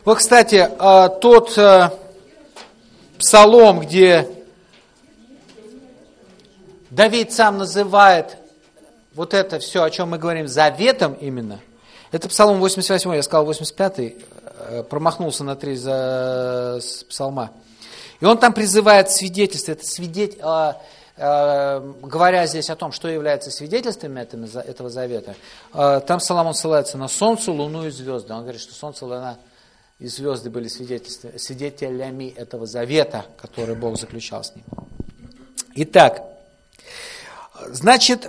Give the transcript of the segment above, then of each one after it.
Вот, кстати, тот псалом, где Давид сам называет вот это все, о чем мы говорим, заветом именно, это Псалом 88, я сказал 85, промахнулся на 3 псалма. И он там призывает свидетельство, говоря здесь о том, что является свидетельством этого завета, там Соломон ссылается на солнце, луну и звезды. Он говорит, что солнце, луна и звезды были свидетелями этого завета, который Бог заключал с ним. Итак, значит,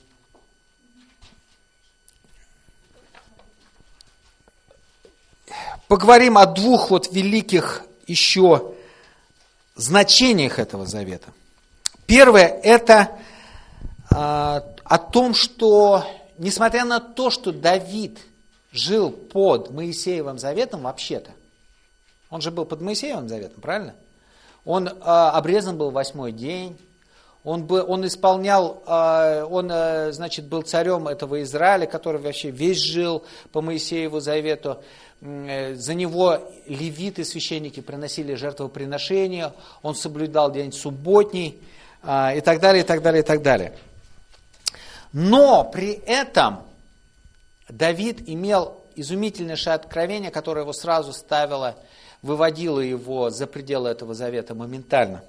поговорим о двух великих еще значениях этого завета. Первое – это о том, что, несмотря на то, что Давид жил под Моисеевым заветом, вообще-то, он же был под Моисеевым заветом, правильно? Он обрезан был 8-й день, он исполнял, значит, был царем этого Израиля, который вообще весь жил по Моисееву завету. За него левиты, священники, приносили жертвоприношения, он соблюдал день субботний и так далее, и так далее, и так далее. Но при этом Давид имел изумительнейшее откровение, которое его сразу выводило его за пределы этого завета моментально.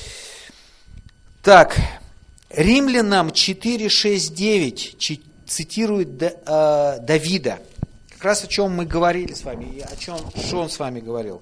Так, Римлянам 4, 6, 9 цитирует Давида. Как раз о чем мы говорили с вами, и что он с вами говорил.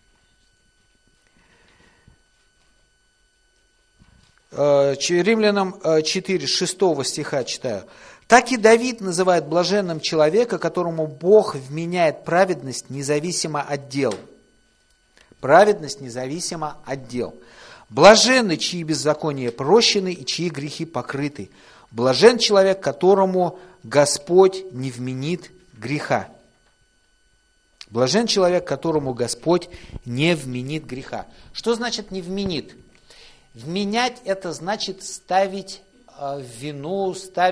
Римлянам 4, 6 стиха читаю. «Так и Давид называет блаженным человека, которому Бог вменяет праведность независимо от дел». Праведность независимо от дел. «Блаженны, чьи беззакония прощены и чьи грехи покрыты. Блажен человек, которому Господь не вменит греха». Блажен человек, которому Господь не вменит греха. Что значит не вменит? Вменять – это значит ставить в вину,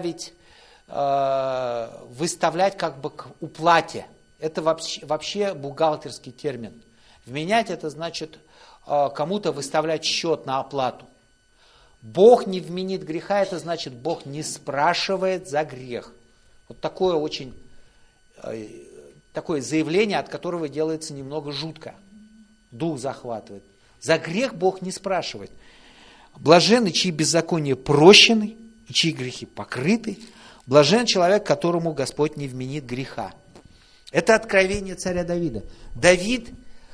выставлять как бы к уплате. Это вообще бухгалтерский термин. Вменять – это значит кому-то выставлять счет на оплату. Бог не вменит греха – это значит, Бог не спрашивает за грех. Вот такое заявление, от которого делается немного жутко. Дух захватывает. За грех Бог не спрашивает. Блаженны, чьи беззакония прощены, и чьи грехи покрыты. Блажен человек, которому Господь не вменит греха. Это откровение царя Давида. Давид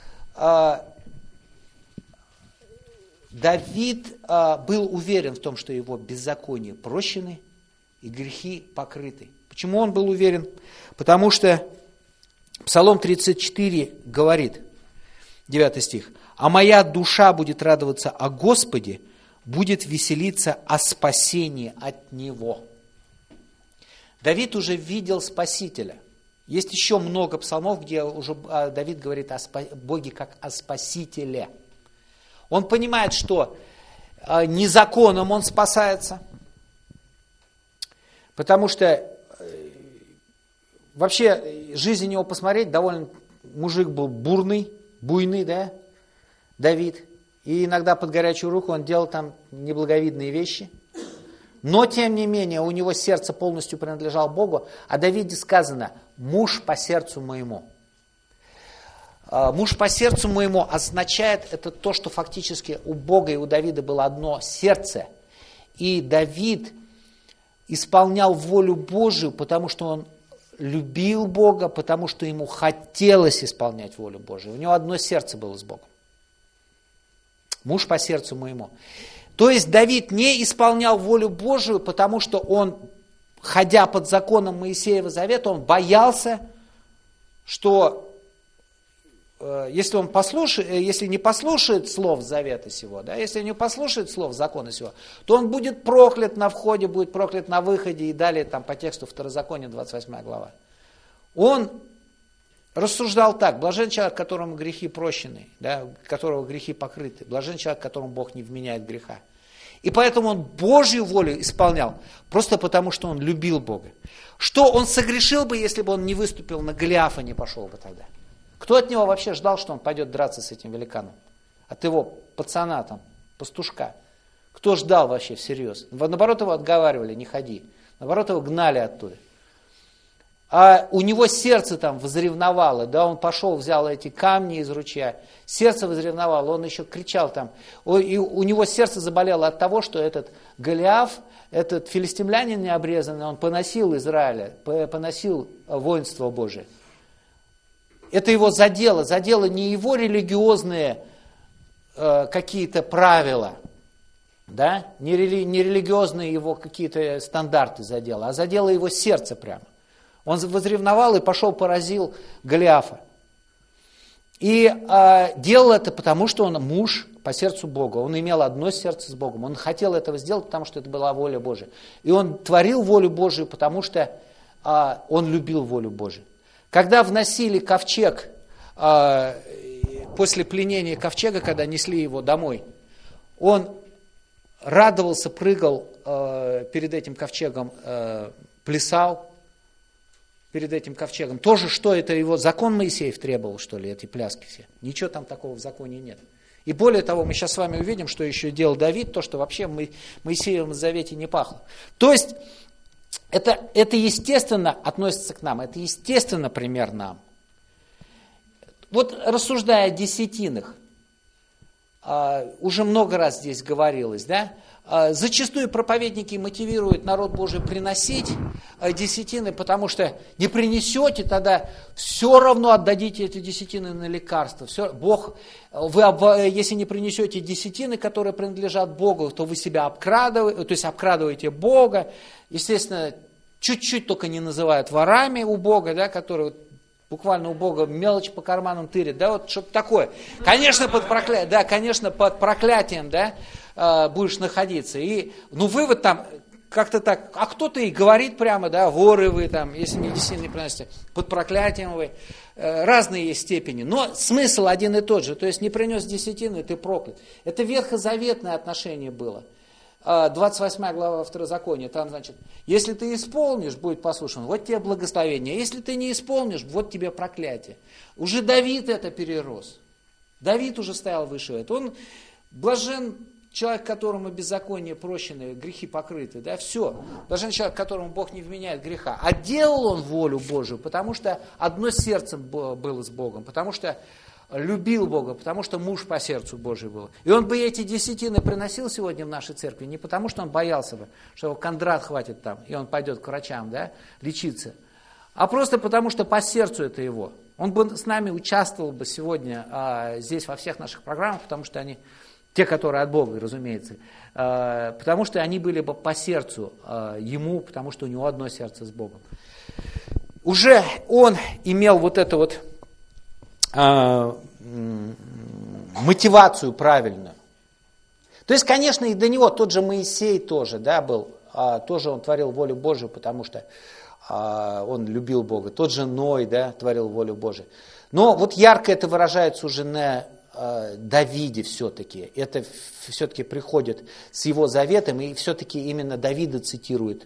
был уверен в том, что его беззакония прощены и грехи покрыты. Почему он был уверен? Потому что Псалом 34 говорит, 9 стих, «А моя душа будет радоваться о Господе, будет веселиться о спасении от Него». Давид уже видел Спасителя. Есть еще много псалмов, где уже Давид говорит о Боге как о Спасителе. Он понимает, что не законом он спасается, потому что вообще жизнь у него посмотреть, довольно мужик был буйный, да, Давид. И иногда под горячую руку он делал там неблаговидные вещи. Но, тем не менее, у него сердце полностью принадлежало Богу. О Давиде сказано: «Муж по сердцу моему». Муж по сердцу моему означает это то, что фактически у Бога и у Давида было одно сердце. И Давид исполнял волю Божию, потому что он любил Бога, потому что ему хотелось исполнять волю Божию. У него одно сердце было с Богом. Муж по сердцу моему. То есть Давид не исполнял волю Божию, потому что он, ходя под законом Моисеева завета, он боялся, что если не послушает слов завета сего, да, если не послушает слов закона сего, то он будет проклят на входе, будет проклят на выходе, и далее там по тексту Второзакония, 28 глава. Он рассуждал так: блажен человек, которому грехи прощены, да, которого грехи покрыты, блажен человек, которому Бог не вменяет греха. И поэтому он Божью волю исполнял, просто потому что он любил Бога. Что он согрешил бы, если бы он не выступил на Голиафа, не пошел бы тогда? Кто от него вообще ждал, что он пойдет драться с этим великаном? От его пацана там, пастушка. Кто ждал вообще всерьез? Наоборот, его отговаривали, не ходи. Наоборот, его гнали оттуда. А у него сердце там возревновало, да, он пошел, взял эти камни из ручья, сердце возревновало, он еще кричал там, и у него сердце заболело от того, что этот Голиаф, этот филистимлянин необрезанный, он поносил Израиля, поносил воинство Божие. Это его задело не его религиозные какие-то правила, да, не религиозные его какие-то стандарты задело, а задело его сердце прямо. Он возревновал и пошел поразил Голиафа. И делал это потому, что он муж по сердцу Бога. Он имел одно сердце с Богом. Он хотел этого сделать, потому что это была воля Божия. И он творил волю Божию, потому что он любил волю Божию. Когда вносили ковчег, после пленения ковчега, когда несли его домой, он радовался, прыгал перед этим ковчегом, плясал перед этим ковчегом. Тоже, что это его закон Моисеев требовал, что ли, эти пляски все. Ничего там такого в законе нет. И более того, мы сейчас с вами увидим, что еще делал Давид, то, что вообще в Моисеевом завете не пахло. То есть, это естественно относится к нам, это естественно пример нам. Вот рассуждая о десятинах, уже много раз здесь говорилось, да, зачастую проповедники мотивируют народ Божий приносить десятины, потому что не принесете, тогда все равно отдадите эти десятины на лекарства. Бог, если не принесете десятины, которые принадлежат Богу, то вы себя обкрадываете, то есть обкрадываете Бога. Естественно, чуть-чуть только не называют ворами у Бога, да, которые буквально у Бога мелочь по карманам тырят, да, вот что-то такое. Конечно, под проклятием, да, будешь находиться. И, вывод там как-то так, а кто-то и говорит прямо, да, воры вы там, если мне десятины не приносите, под проклятием вы. Разные есть степени, но смысл один и тот же, то есть не принес десятины, ты проклят. Это ветхозаветное отношение было. 28 глава Второзакония, там, значит, если ты исполнишь, будет послушан, вот тебе благословение, если ты не исполнишь, вот тебе проклятие. Уже Давид это перерос. Давид уже стоял выше этого. Он блажен человек, которому беззаконие прощены, грехи покрыты, да, все. Блажен человек, которому Бог не вменяет греха. А делал он волю Божию, потому что одно сердцем было с Богом, потому что любил Бога, потому что муж по сердцу Божию был. И он бы эти десятины приносил сегодня в нашей церкви не потому, что он боялся бы, что его кондрат хватит там, и он пойдет к врачам, да, лечиться, а просто потому, что по сердцу это его. Он бы с нами участвовал бы сегодня здесь во всех наших программах, потому что они, те, которые от Бога, разумеется, потому что они были бы по сердцу ему, потому что у него одно сердце с Богом. Уже он имел вот это вот мотивацию правильную. То есть, конечно, и до него тот же Моисей тоже, да, был, тоже он творил волю Божию, потому что он любил Бога. Тот же Ной, да, творил волю Божию. Но вот ярко это выражается уже на Давиде все-таки. Это все-таки приходит с его заветом, и все-таки именно Давида цитирует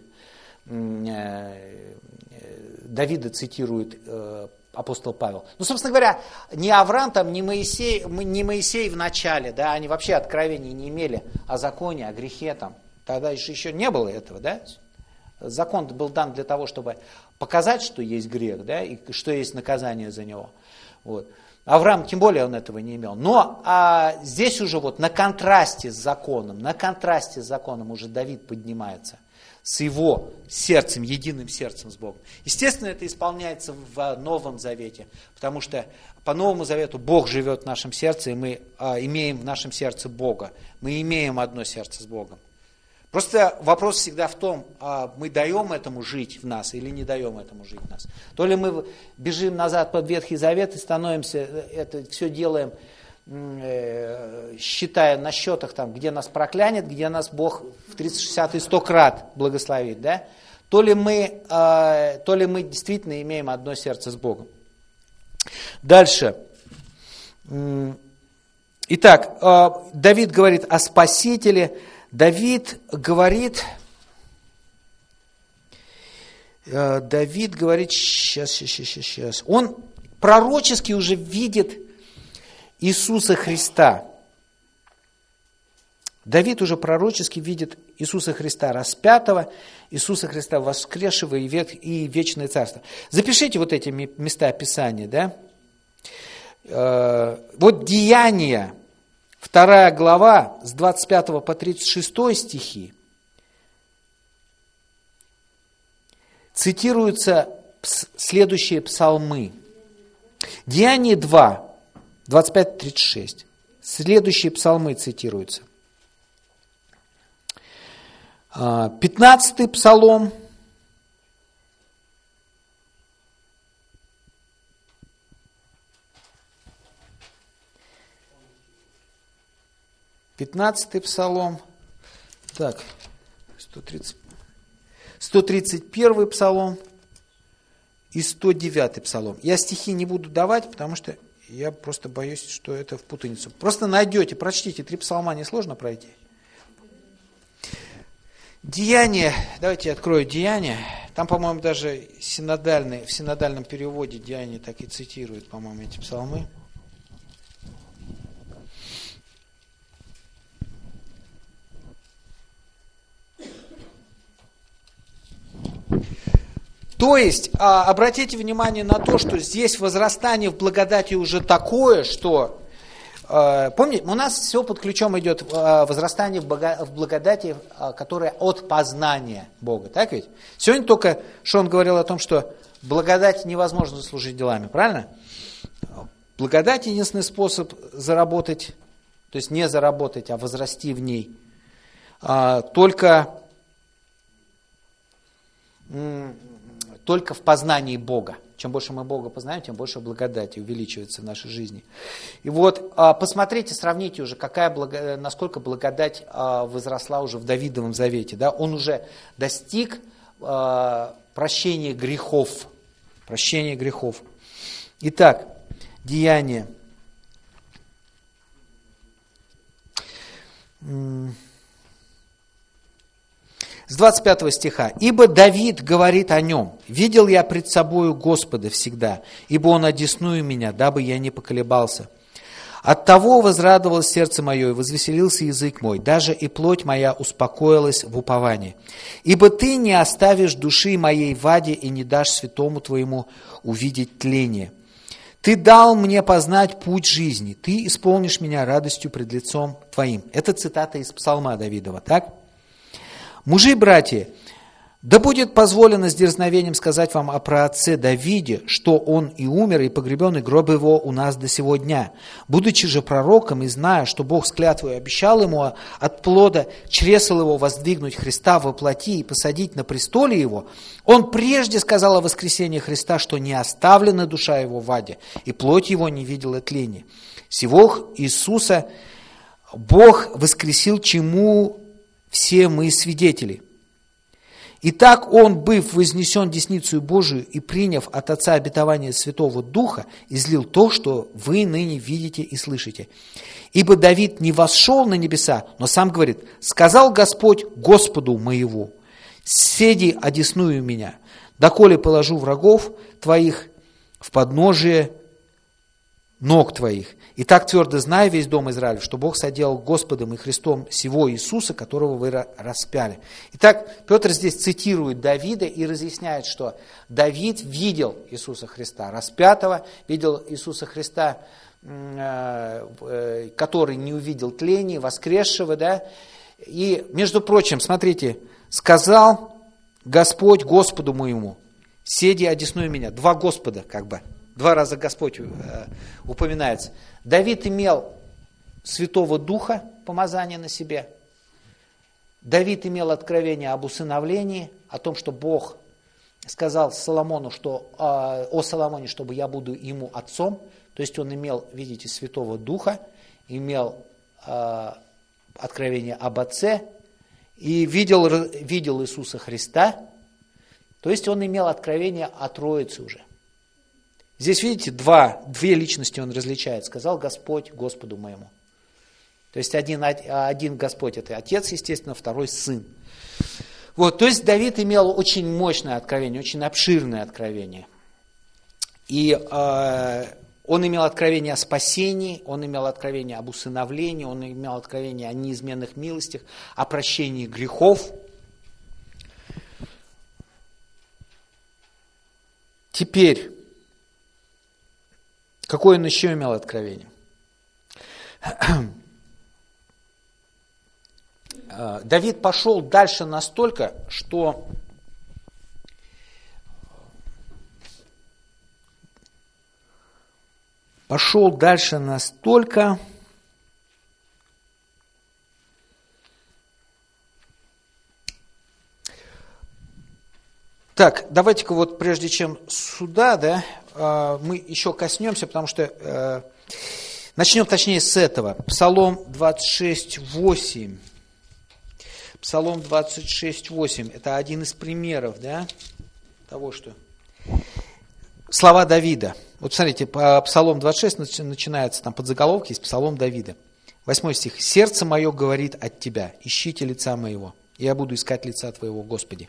апостол Павел. Ну, собственно говоря, ни Авраам, там, ни Моисей в начале, да, они вообще откровений не имели о законе, о грехе, там. Тогда еще не было этого, да. Закон был дан для того, чтобы показать, что есть грех, да, и что есть наказание за него. Вот. Авраам, тем более, он этого не имел. Но здесь уже вот на контрасте с законом уже Давид поднимается с его сердцем, единым сердцем с Богом. Естественно, это исполняется в Новом Завете, потому что по Новому Завету Бог живет в нашем сердце, и мы имеем в нашем сердце Бога. Мы имеем одно сердце с Богом. Просто вопрос всегда в том, мы даем этому жить в нас или не даем этому жить в нас. То ли мы бежим назад под Ветхий Завет и становимся, это все делаем, считая на счетах, там, где нас проклянет, где нас Бог в 30, 60 и 100 крат благословит, да? То ли мы действительно имеем одно сердце с Богом. Дальше. Итак, Давид говорит о Спасителе. Давид говорит, сейчас, он пророчески уже видит Иисуса Христа. Давид уже пророчески видит Иисуса Христа распятого, Иисуса Христа воскресшего и вечное царство. Запишите вот эти места Писания, да? Вот Деяния, 2 глава, с 25 по 36 стихи, цитируются следующие псалмы. Деяние 2, 25-36. Следующие псалмы цитируются. 15-й псалом. 15-й псалом. Так, 131-й псалом и 109-й псалом. Я стихи не буду давать, потому что я просто боюсь, что это в путаницу. Просто найдете, прочтите, 3 псалма несложно пройти. Деяния, давайте я открою Деяния. Там, по-моему, даже в синодальном переводе Деяния так и цитируют, по-моему, эти псалмы. То есть, обратите внимание на то, что здесь возрастание в благодати уже такое, что, помните, у нас все под ключом идет возрастание в благодати, которое от познания Бога, так ведь? Сегодня только Шон говорил о том, что благодать невозможно заслужить делами, правильно? Благодать единственный способ заработать, то есть не заработать, а возрасти в ней, только в познании Бога. Чем больше мы Бога познаем, тем больше благодати увеличивается в нашей жизни. И вот посмотрите, сравните уже, насколько благодать возросла уже в Давидовом завете. Да? Он уже достиг прощения грехов. Прощения грехов. Итак, Деяния. С 25 стиха. «Ибо Давид говорит о нем, видел я пред собою Господа всегда, ибо он одесную меня, дабы я не поколебался. Оттого возрадовалось сердце мое, и возвеселился язык мой, даже и плоть моя успокоилась в уповании. Ибо ты не оставишь души моей в аде и не дашь святому твоему увидеть тление. Ты дал мне познать путь жизни, ты исполнишь меня радостью пред лицом твоим». Это цитата из Псалма Давидова, так? «Мужи и братья, да будет позволено с дерзновением сказать вам о праотце Давиде, что он и умер, и погребен, и гроб его у нас до сего дня. Будучи же пророком и зная, что Бог с клятвой обещал ему от плода чресл его воздвигнуть Христа во плоти и посадить на престоле его, он прежде сказал о воскресении Христа, что не оставлена душа его в аде, и плоть его не видела тления. Сего Иисуса Бог воскресил, чему все мы свидетели. Итак, он, быв вознесен десницею Божию и приняв от Отца обетование Святого Духа, излил то, что вы ныне видите и слышите. Ибо Давид не восшел на небеса, но сам говорит: «Сказал Господь Господу моему, седи одесную меня, доколе положу врагов твоих в подножие ног твоих. И так твердо знай весь дом Израилев, что Бог соделал Господом и Христом сего Иисуса, которого вы распяли». Итак, Петр здесь цитирует Давида и разъясняет, что Давид видел Иисуса Христа распятого, видел Иисуса Христа, который не увидел тления, воскресшего, да. И, между прочим, смотрите, «Сказал Господь Господу моему, седи одесную меня». Два Господа, как бы. 2 раза Господь упоминается. Давид имел Святого Духа, помазание на себе. Давид имел откровение об усыновлении, о том, что Бог сказал Соломону, о Соломоне, чтобы я буду ему отцом. То есть он имел, видите, Святого Духа, имел откровение об Отце и видел Иисуса Христа. То есть он имел откровение о Троице уже. Здесь, видите, две личности он различает. «Сказал Господь Господу моему». То есть один Господь – это Отец, естественно, второй – Сын. Вот, то есть Давид имел очень мощное откровение, очень обширное откровение. И он имел откровение о спасении, он имел откровение об усыновлении, он имел откровение о неизменных милостях, о прощении грехов. Теперь, какое он еще имел откровение? Давид пошел дальше настолько, что Так, давайте-ка вот прежде чем сюда, да, мы еще коснемся, потому что начнем точнее с этого. Псалом 26:8. Псалом 26:8. Это один из примеров, да, того, что слова Давида. Вот смотрите, Псалом 26 начинается, там подзаголовки есть, Псалом Давида. 8 стих. «Сердце мое говорит от Тебя, ищите лица моего, и я буду искать лица Твоего, Господи».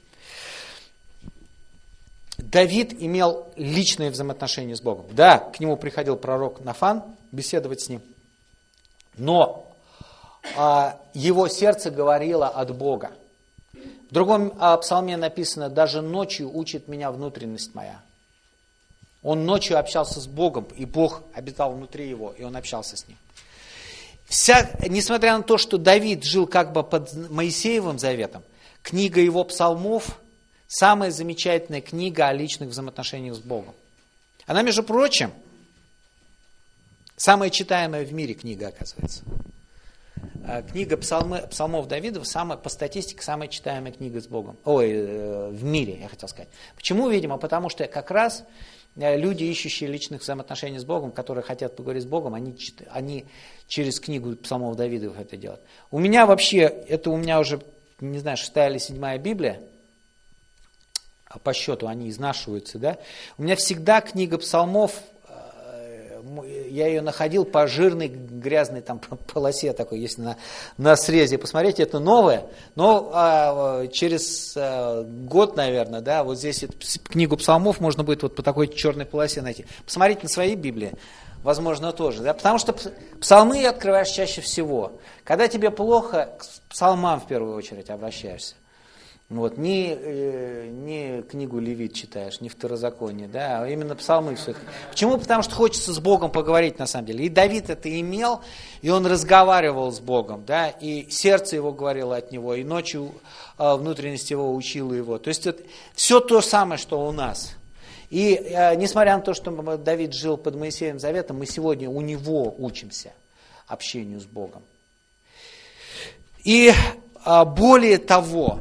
Давид имел личные взаимоотношения с Богом. Да, к нему приходил пророк Нафан беседовать с ним, но его сердце говорило от Бога. В другом псалме написано: «Даже ночью учит меня внутренность моя». Он ночью общался с Богом, и Бог обитал внутри его, и он общался с ним. Несмотря на то, что Давид жил как бы под Моисеевым заветом, книга его псалмов – самая замечательная книга о личных взаимоотношениях с Богом. Она, между прочим, самая читаемая в мире книга, оказывается. Книга псалмов Давида по статистике самая читаемая книга с Богом. В мире, я хотел сказать. Почему, видимо? Потому что как раз люди, ищущие личных взаимоотношений с Богом, которые хотят поговорить с Богом, они через книгу псалмов Давида это делают. У меня вообще, это у меня уже, не знаю, 6-я или 7-я Библия, по счету они изнашиваются, да. У меня всегда книга псалмов, я ее находил по жирной, грязной там полосе такой, если на срезе посмотреть, это новое, но через год, наверное, да, вот здесь книгу псалмов можно будет вот по такой черной полосе найти. Посмотрите на свои Библии, возможно, тоже, да, потому что псалмы открываешь чаще всего. Когда тебе плохо, к псалмам в первую очередь обращаешься. Вот, не книгу Левит читаешь, не Второзаконие, да, а именно псалмы все. Почему? Потому что хочется с Богом поговорить на самом деле. И Давид это имел, и он разговаривал с Богом, да, и сердце его говорило от него, и ночью внутренность его учила его. То есть это все то самое, что у нас. И несмотря на то, что Давид жил под Моисеевым заветом, мы сегодня у него учимся общению с Богом. И более того,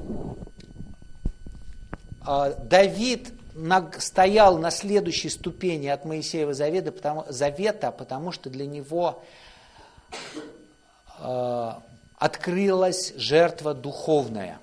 Давид стоял на следующей ступени от Моисеева завета, потому что для него открылась жертва духовная.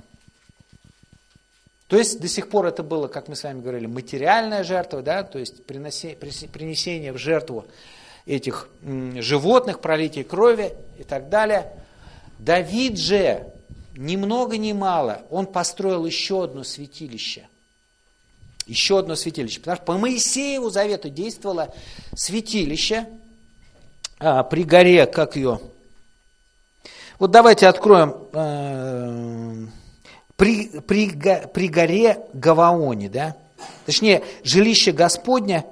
То есть до сих пор это было, как мы с вами говорили, материальная жертва, да, то есть принесение в жертву этих животных, пролитие крови и так далее. Давид же, ни много ни мало, он построил еще одно святилище. Еще одно святилище. Потому что по Моисееву завету действовало святилище при горе, как ее... Вот давайте откроем при горе Гаваоне, да? Точнее, жилище Господня,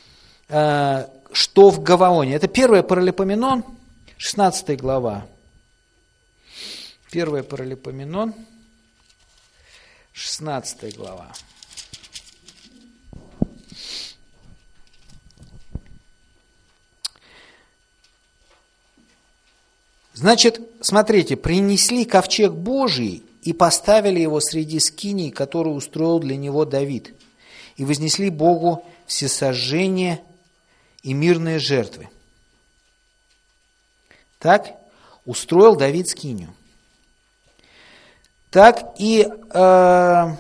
что в Гаваоне. Это 1 Паралипоменон, 16 глава. 1 Паралипоменон, 16 глава. Значит, смотрите, принесли ковчег Божий и поставили его среди скиней, которую устроил для него Давид, и вознесли Богу всесожжение и мирные жертвы. Так устроил Давид скинию. Так и в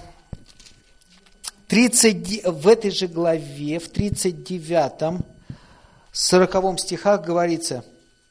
этой же главе, в 39, 40 стихах говорится: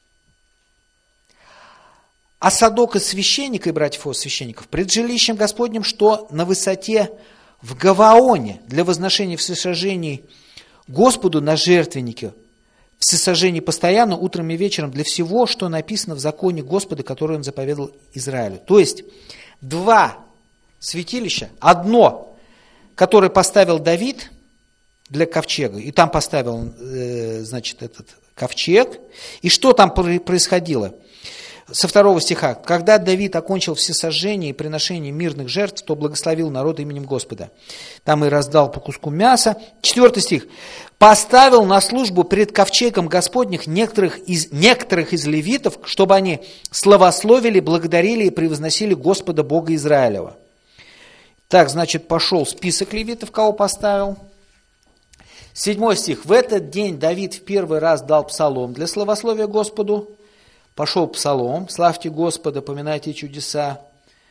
«А Садок и священник, и братьев его священников, пред жилищем Господним, что на высоте в Гаваоне для возношения всесожжений Господу на жертвеннике всесожжение постоянно, утром и вечером, для всего, что написано в законе Господа, который Он заповедал Израилю. То есть, два святилища, одно, которое поставил Давид для ковчега, и там поставил, значит, этот ковчег, и что там происходило? Со 2 стиха. «Когда Давид окончил всесожжение и приношение мирных жертв, то благословил народ именем Господа. Там и раздал по куску мяса». 4 стих. «Поставил на службу перед ковчегом Господних некоторых из левитов, чтобы они славословили, благодарили и превозносили Господа Бога Израилева». Так, значит, пошел список левитов, кого поставил. 7 стих. «В этот день Давид в первый раз дал псалом для славословия Господу». Пошел псалом, славьте Господа, поминайте чудеса.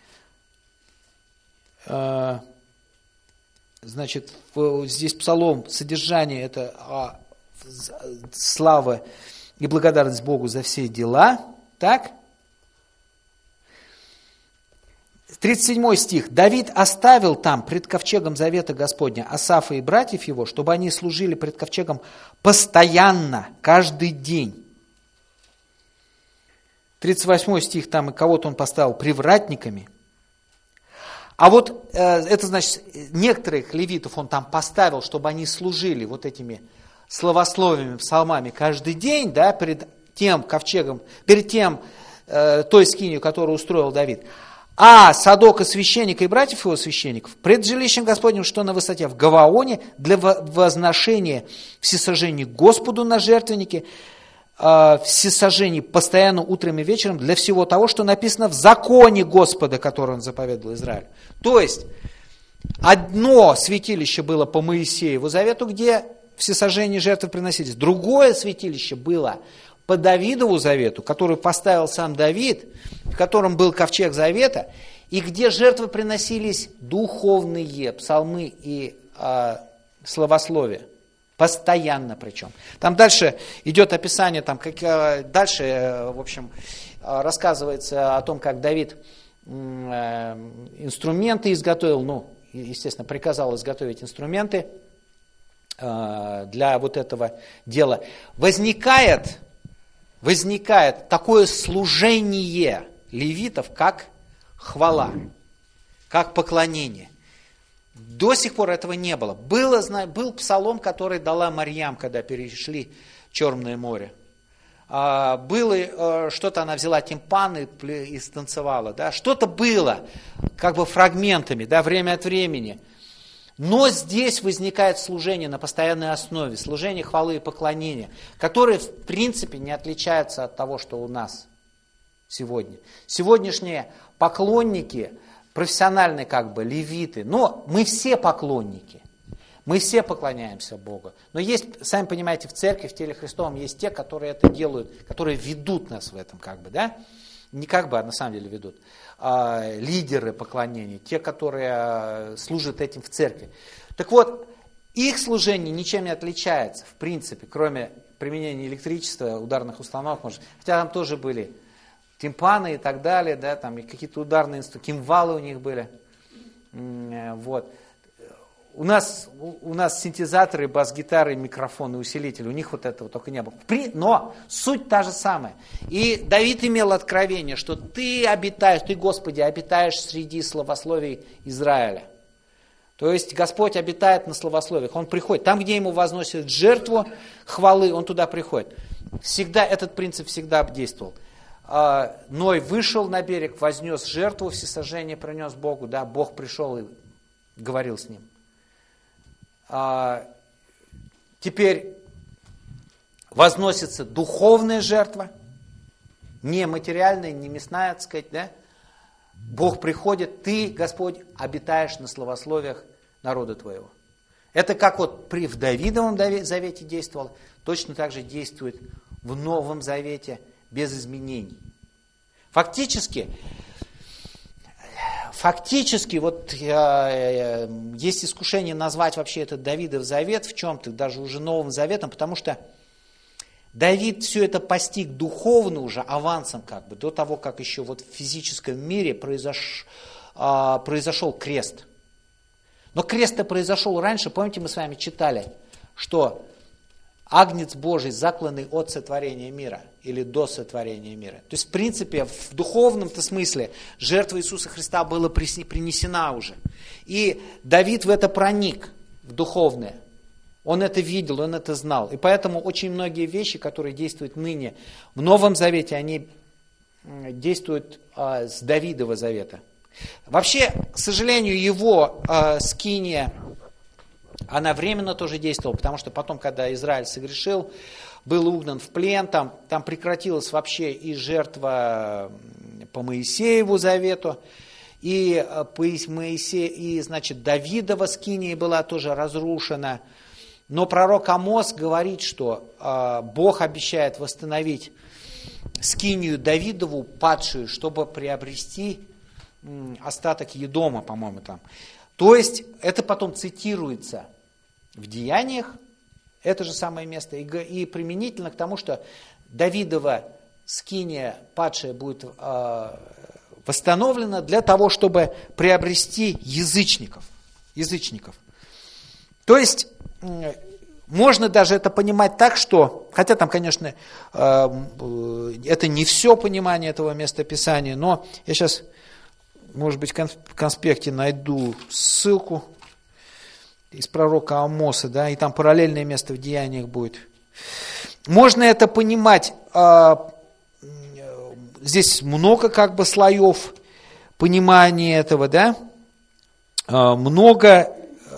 Значит, здесь псалом, содержание это слава и благодарность Богу за все дела. Так? 37 стих. Давид оставил там пред ковчегом завета Господня Асафа и братьев его, чтобы они служили пред ковчегом постоянно, каждый день. 38 стих, там и кого-то он поставил привратниками. А вот это значит, некоторых левитов он там поставил, чтобы они служили вот этими славословиями, псалмами каждый день, да, перед тем ковчегом, перед тем той скинью, которую устроил Давид. А Садока священника и братьев его священников пред жилищем Господним, что на высоте в Гаваоне, для возношения всесожжений Господу на жертвеннике, всесожжений постоянно утром и вечером для всего того, что написано в законе Господа, который Он заповедал Израилю. То есть, одно святилище было по Моисееву завету, где всесожжения жертвы приносились. Другое святилище было по Давидову завету, который поставил сам Давид, в котором был ковчег завета, и где жертвы приносились духовные, псалмы и славословия. Постоянно причем. Там дальше идет описание, там, дальше, в общем, рассказывается о том, как Давид инструменты изготовил, естественно, приказал изготовить инструменты для вот этого дела. Возникает такое служение левитов, как хвала, как поклонение. До сих пор этого не было. Был псалом, который дала Марьям, когда перешли Черное море. Было что-то, она взяла тимпан и станцевала. Да? Что-то было, как бы фрагментами, да, время от времени. Но здесь возникает служение на постоянной основе, служение хвалы и поклонения, которое в принципе не отличается от того, что у нас сегодня. Сегодняшние поклонники, профессиональные как бы левиты, но мы все поклонники, мы все поклоняемся Богу. Но есть, сами понимаете, в церкви, в теле Христовом есть те, которые это делают, которые ведут нас в этом как бы, да? Не как бы, а на самом деле ведут. Лидеры поклонения, те, которые служат этим в церкви. Так вот, их служение ничем не отличается, в принципе, кроме применения электричества, ударных установок, может, хотя там тоже были тимпаны и так далее, да, там и какие-то ударные инструменты, кимвалы у них были. Вот. У нас синтезаторы, бас-гитары, микрофоны, усилители, у них вот этого только не было. Но суть та же самая. И Давид имел откровение, что ты, Господи, обитаешь среди славословий Израиля. То есть Господь обитает на славословиях, Он приходит. Там, где Ему возносят жертву хвалы, Он туда приходит. Всегда этот принцип всегда действовал. Ной вышел на берег, вознес жертву, всесожжение принес Богу, да, Бог пришел и говорил с ним. Теперь возносится духовная жертва, не материальная, не мясная, так сказать, да? Бог приходит, ты, Господь, обитаешь на славословиях народа твоего. Это как вот в Давидовом завете действовало, точно так же действует в Новом Завете без изменений. Фактически, вот есть искушение назвать вообще этот Давидов завет в чем-то, даже уже Новым Заветом, потому что Давид все это постиг духовно уже, авансом как бы, до того, как еще вот в физическом мире произошел крест. Но крест-то произошел раньше, помните, мы с вами читали что Агнец Божий, закланный от сотворения мира или до сотворения мира. То есть, в принципе, в духовном-то смысле жертва Иисуса Христа была принесена уже. И Давид в это проник, в духовное. Он это видел, он это знал. И поэтому очень многие вещи, которые действуют ныне в Новом Завете, они действуют с Давидова Завета. Вообще, к сожалению, его скиния, она временно тоже действовала, потому что потом, когда Израиль согрешил, был угнан в плен, там прекратилась вообще и жертва по Моисееву завету, и значит, Давидова скиния была тоже разрушена. Но пророк Амос говорит, что Бог обещает восстановить скинию Давидову падшую, чтобы приобрести остаток Едома, по-моему, там. То есть, это потом цитируется в Деяниях, это же самое место, и применительно к тому, что Давидова скиния падшая будет восстановлена для того, чтобы приобрести язычников. То есть, можно даже это понимать так, что, хотя там, конечно, это не все понимание этого местописания, но я сейчас, может быть, в конспекте найду ссылку из пророка Амоса, да, и там параллельное место в Деяниях будет. Можно это понимать, здесь много как бы слоев понимания этого, да, много,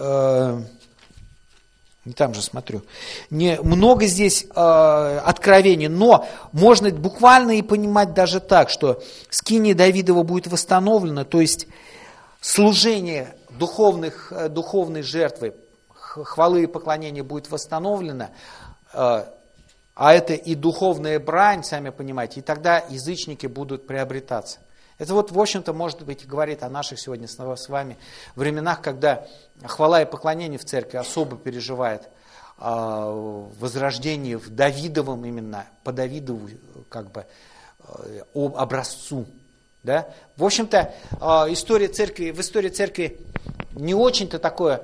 там же смотрю, много здесь откровений, но можно буквально и понимать даже так, что скиния Давидова будет восстановлена, то есть служение духовной жертвы, хвалы и поклонения будет восстановлено, а это и духовная брань, сами понимаете, и тогда язычники будут приобретаться. Это вот, в общем-то, может быть, говорит о наших сегодня с вами временах, когда хвала и поклонение в церкви особо переживает возрождение в Давидовом именно, по Давидову как бы образцу. Да? В общем-то, в истории церкви не очень-то такое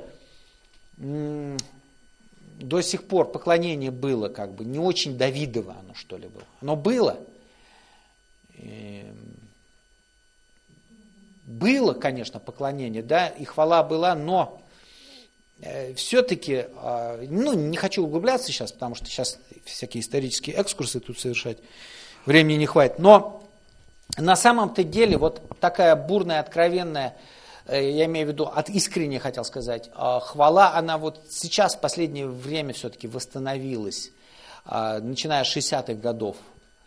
до сих пор поклонение было, как бы, не очень Давидово оно, что ли, было. Оно было. Было, конечно, поклонение, да, и хвала была, но все-таки, не хочу углубляться сейчас, потому что сейчас всякие исторические экскурсы тут совершать, времени не хватит, но на самом-то деле вот такая бурная, откровенная, я имею в виду, искренне хотел сказать, хвала, она вот сейчас в последнее время все-таки восстановилась, начиная с 60-х годов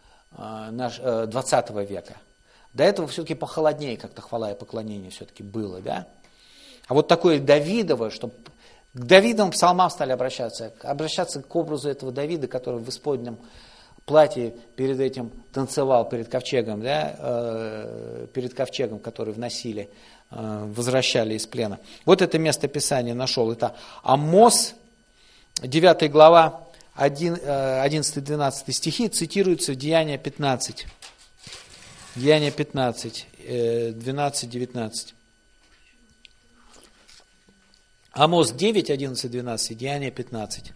20 века. До этого все-таки похолоднее как-то хвала и поклонение все-таки было, да? А вот такое Давидово, чтобы к Давидовым псалмам стали обращаться к образу этого Давида, который в исподнем платье перед этим танцевал, перед ковчегом, да? Перед ковчегом, который вносили, возвращали из плена. Вот это место Писания нашел. Это Амос, 9 глава, 11-12 стихи, цитируются в Деяния 15. Деяния 15, 12-19. Амос 9, 11, 12, Деяния 15,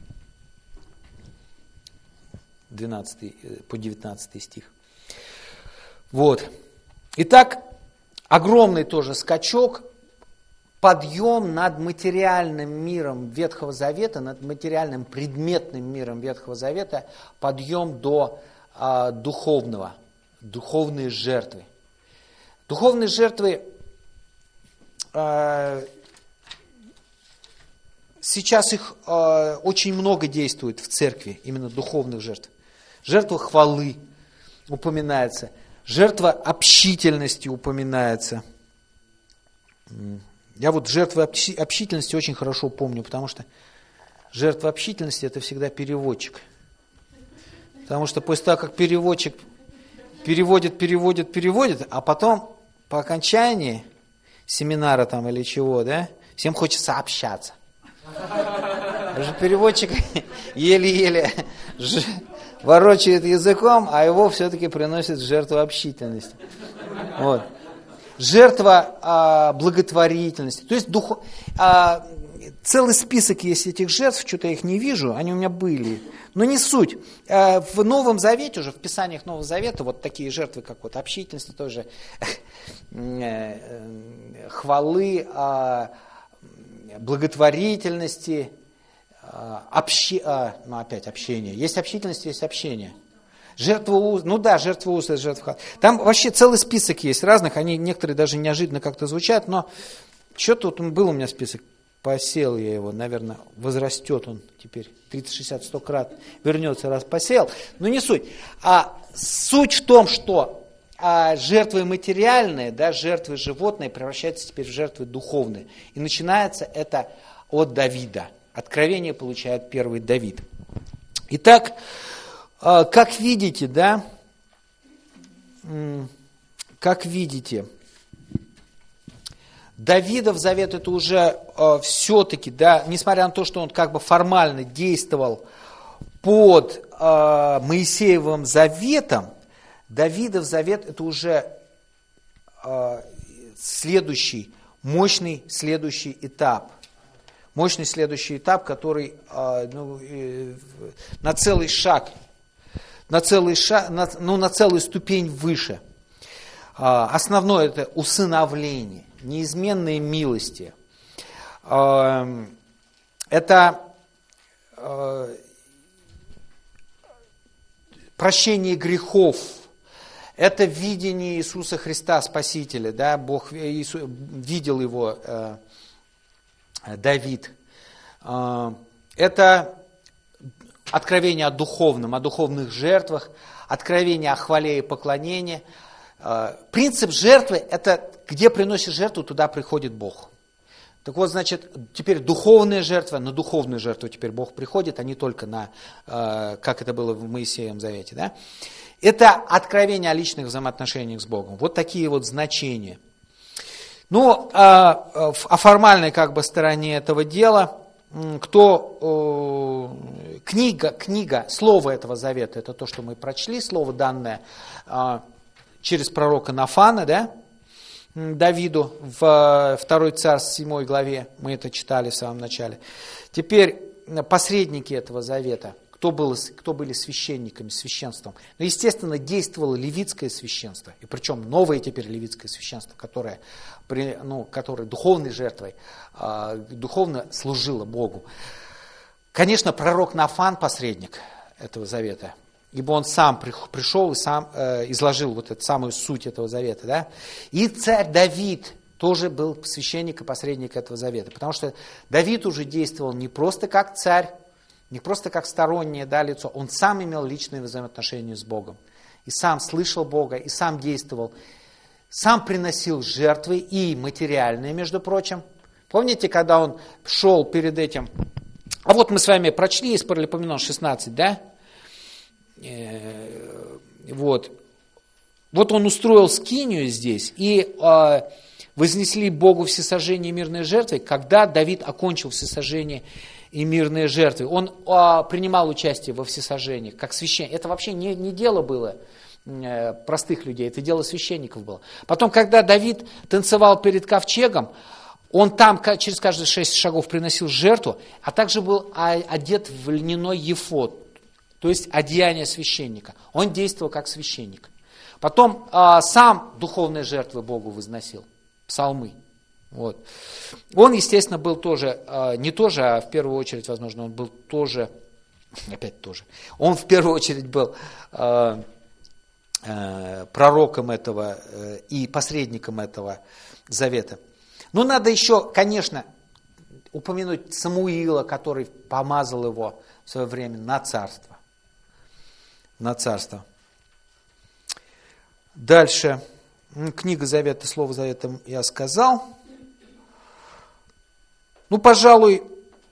12 по 19 стих. Вот. Итак, огромный тоже скачок, подъем над материальным миром Ветхого Завета, над материальным предметным миром Ветхого Завета, подъем до духовного. Духовные жертвы. Духовные жертвы сейчас их очень много действует в церкви, именно духовных жертв. Жертва хвалы упоминается, жертва общительности упоминается. Я вот жертвы общительности очень хорошо помню, потому что жертва общительности — это всегда переводчик. Потому что после того, как переводчик переводит, а потом по окончании семинара там или чего, да, всем хочется общаться. Уже переводчик еле-еле ворочает языком, а его все-таки приносит в жертву общительности. Вот. Жертва благотворительности. То есть целый список есть этих жертв, что-то я их не вижу, они у меня были, но не суть. В Новом Завете, уже в Писаниях Нового Завета, вот такие жертвы, как вот общительности, тоже хвалы, благотворительности, опять общение. Есть общительность, есть общение. Жертва уст, жертва уст, это жертва. Там вообще целый список есть разных, они некоторые даже неожиданно как-то звучат, но что-то вот был у меня список, посеял я его, наверное, возрастет он теперь 30, 60, 100 крат, вернется, раз посеял, но не суть. А суть в том, что жертвы материальные, да, жертвы животные превращаются теперь в жертвы духовные. И начинается это от Давида. Откровение получает первый Давид. Итак, как видите, да, Давидов завет это уже все-таки, да, несмотря на то, что он как бы формально действовал под Моисеевым заветом, Давидов завет это уже мощный следующий этап. Мощный следующий этап, который на целый шаг, на целую ступень выше. Основное это усыновление, неизменные милости. Это прощение грехов. Это видение Иисуса Христа, Спасителя. Да? Бог видел его, Давид. Это откровение о духовных жертвах, откровение о хвале и поклонении. Принцип жертвы – это где приносишь жертву, туда приходит Бог. Так вот, значит, теперь духовная жертва, на духовную жертву теперь Бог приходит, а не только на, как это было в Моисеевом завете. Да? Это откровение о личных взаимоотношениях с Богом. Вот такие вот значения. Ну, о формальной как бы стороне этого дела, книга, слово этого завета, это то, что мы прочли, слово данное через пророка Нафана, да, Давиду в 2 Царств 7 главе, мы это читали в самом начале. Теперь посредники этого завета, кто были священниками, священством. Ну, естественно, действовало левитское священство, и причем новое теперь левитское священство, которое духовной жертвой, духовно служило Богу. Конечно, пророк Нафан посредник этого завета, ибо он сам пришел и сам изложил вот эту самую суть этого завета. Да? И царь Давид тоже был священник и посредник этого завета, потому что Давид уже действовал не просто как царь, не просто как стороннее, да, лицо, он сам имел личные взаимоотношения с Богом. И сам слышал Бога, и сам действовал, сам приносил жертвы и материальные, между прочим. Помните, когда он шел перед этим, а вот мы с вами прочли из Паралипоменон 16, да? Вот он устроил скинию здесь, и вознесли Богу всесожжение и мирные жертвы, когда Давид окончил всесожжение и мирные жертвы. Он принимал участие во всесожжениях, как священник. Это вообще не дело было простых людей, это дело священников было. Потом, когда Давид танцевал перед ковчегом, он там через каждые 6 шагов приносил жертву, а также был одет в льняной ефод, то есть одеяние священника. Он действовал как священник. Потом сам духовные жертвы Богу возносил, псалмы. Вот. Он, естественно, был тоже, не тоже, а в первую очередь, возможно, он был тоже, он в первую очередь был пророком этого и посредником этого завета. Но надо еще, конечно, упомянуть Самуила, который помазал его в свое время на царство. Дальше. Книга Завета, Слово Завета я сказал. Ну, пожалуй,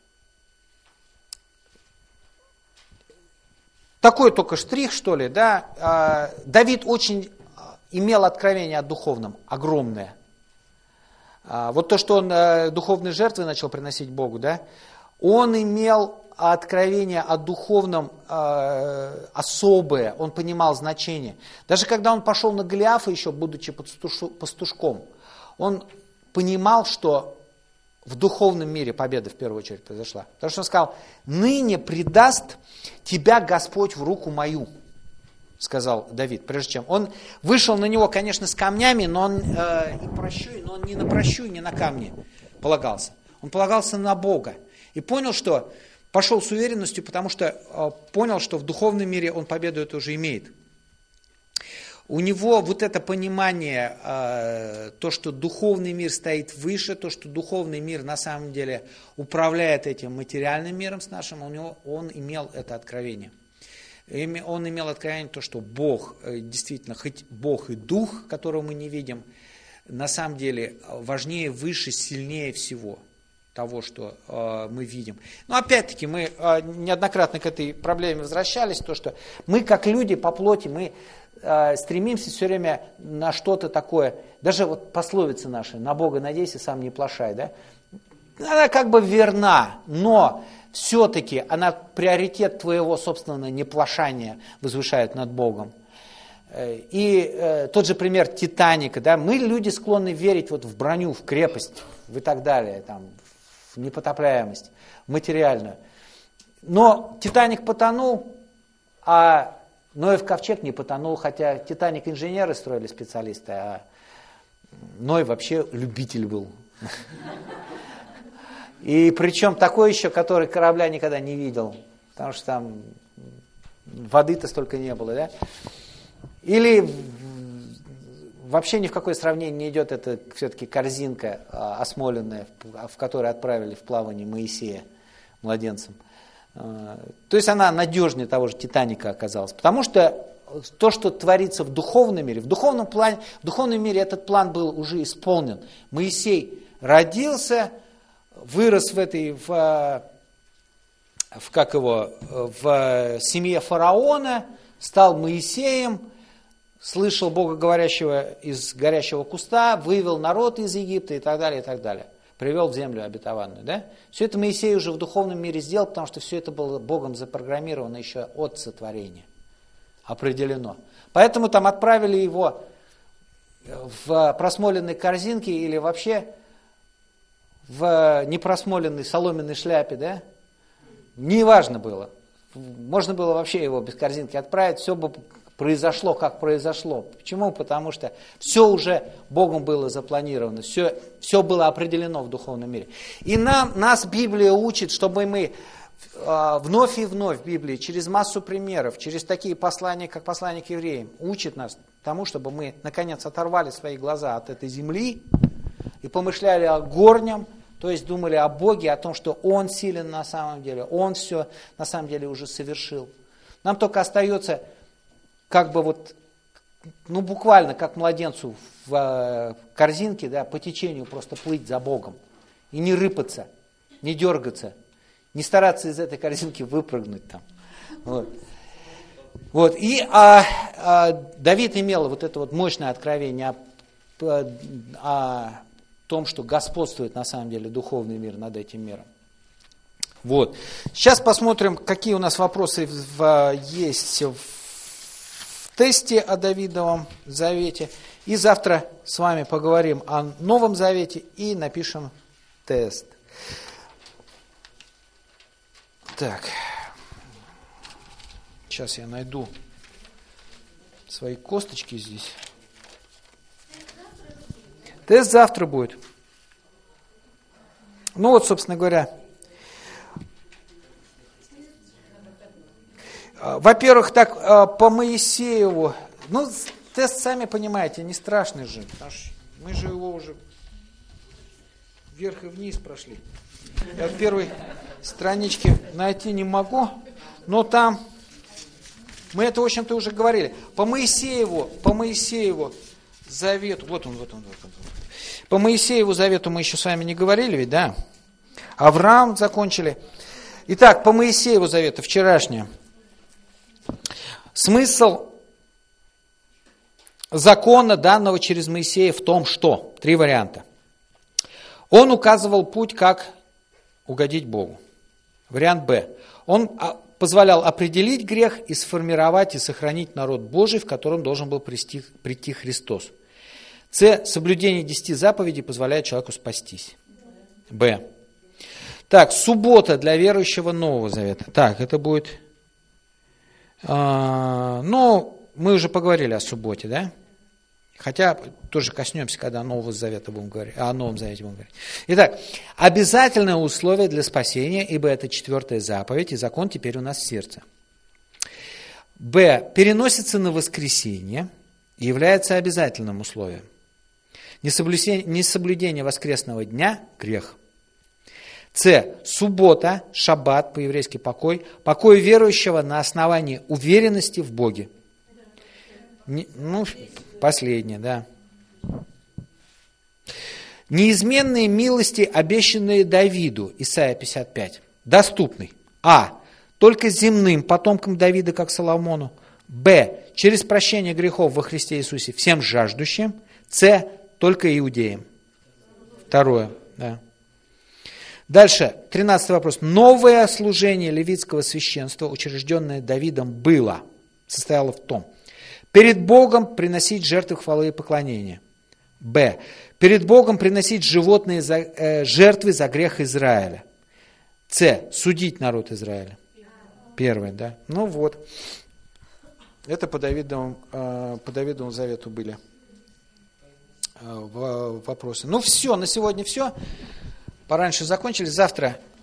такой только штрих, что ли, да. Давид очень имел откровение о духовном, огромное. Вот то, что он духовные жертвы начал приносить Богу, да, он имел откровение о духовном особое, он понимал значение. Даже когда он пошел на Голиафа, еще будучи пастушком, он понимал, что в духовном мире победа в первую очередь произошла? Потому что он сказал: ныне предаст тебя Господь в руку мою, сказал Давид, прежде чем. Он вышел на него, конечно, с камнями, но он но он не на прощу, не на камни полагался. Он полагался на Бога. И понял, что пошел с уверенностью, потому что понял, что в духовном мире он победу эту уже имеет. У него вот это понимание, то, что духовный мир стоит выше, то, что духовный мир на самом деле управляет этим материальным миром с нашим, он имел это откровение. Он имел откровение то, что Бог, действительно, хоть Бог и Дух, которого мы не видим, на самом деле важнее, выше, сильнее всего того, что мы видим. Но опять-таки мы неоднократно к этой проблеме возвращались, то, что мы как люди по плоти, мы стремимся все время на что-то такое, даже вот пословица наша: на Бога надейся, сам не плашай, да? Она как бы верна, но все-таки она приоритет твоего собственного неплашания возвышает над Богом. И тот же пример Титаника, да? Мы, люди, склонны верить вот в броню, в крепость, и так далее, там, в непотопляемость, в материальную. Но Титаник потонул, а Ноев ковчег не потонул, хотя Титаник инженеры строили, специалисты, а Ной вообще любитель был. И причем такой еще, который корабля никогда не видел, потому что там воды-то столько не было, да? Или вообще ни в какое сравнение не идет эта все-таки корзинка осмоленная, в которой отправили в плавание Моисея младенцем. То есть она надежнее того же Титаника оказалась. Потому что то, что творится в духовном мире, в духовном мире этот план был уже исполнен. Моисей родился, вырос в семье фараона, стал Моисеем, слышал Бога, говорящего из горящего куста, вывел народ из Египта и так далее, и так далее. Привел в землю обетованную. Да? Все это Моисей уже в духовном мире сделал, потому что все это было Богом запрограммировано еще от сотворения. Определено. Поэтому там отправили его в просмоленной корзинке или вообще в непросмоленной соломенной шляпе. Да? Неважно было. Можно было вообще его без корзинки отправить, все бы произошло, как произошло. Почему? Потому что все уже Богом было запланировано, все было определено в духовном мире. И нас Библия учит, чтобы мы вновь и вновь в Библии, через массу примеров, через такие послания, как послание к евреям, учит нас тому, чтобы мы, наконец, оторвали свои глаза от этой земли и помышляли о горнем, то есть думали о Боге, о том, что Он силен на самом деле, Он все на самом деле уже совершил. Нам только остается как бы вот, буквально как младенцу в корзинке, да, по течению просто плыть за Богом. И не рыпаться, не дергаться, не стараться из этой корзинки выпрыгнуть там. Вот. И Давид имел вот это вот мощное откровение о том, что господствует на самом деле духовный мир над этим миром. Вот. Сейчас посмотрим, какие у нас вопросы есть в тесте о Давидовом завете. И завтра с вами поговорим о Новом Завете и напишем тест. Так. Сейчас я найду свои косточки здесь. Тест завтра будет. Ну вот, собственно говоря. Во-первых, так, по Моисееву, тест, сами понимаете, не страшный же, потому что мы же его уже вверх и вниз прошли. Я в первой страничке найти не могу, но там, мы это, в общем-то, уже говорили. По Моисееву завету, вот он. По Моисееву завету мы еще с вами не говорили, ведь, да? Авраам закончили. Итак, по Моисееву завету, вчерашнее. Смысл закона, данного через Моисея, в том, что, 3 варианта. Он указывал путь, как угодить Богу. Вариант Б. Он позволял определить грех и сформировать и сохранить народ Божий, в котором должен был прийти Христос. С. Соблюдение 10 заповедей позволяет человеку спастись. Б. Так, суббота для верующего Нового Завета. Так, это будет... мы уже поговорили о субботе, да? Хотя тоже коснемся, когда о Новом Завете будем говорить. Итак, обязательное условие для спасения, ибо это 4-я заповедь, и закон теперь у нас в сердце. Б. Переносится на воскресенье и является обязательным условием. Несоблюдение воскресного дня – грех. С. Суббота, шаббат, по-еврейски покой, покой верующего на основании уверенности в Боге. Последнее, да. Неизменные милости, обещанные Давиду, Исайя 55, доступны. А. Только земным потомкам Давида, как Соломону. Б. Через прощение грехов во Христе Иисусе всем жаждущим. С. Только иудеям. Второе, да. Дальше, 13-й вопрос. Новое служение левитского священства, учрежденное Давидом, состояло в том: перед Богом приносить жертвы хвалы и поклонения. Б. Перед Богом приносить животные жертвы за грех Израиля. С. Судить народ Израиля. Первое, да. Это по Давидовому завету были вопросы. Все, на сегодня все. Пораньше закончили. Завтра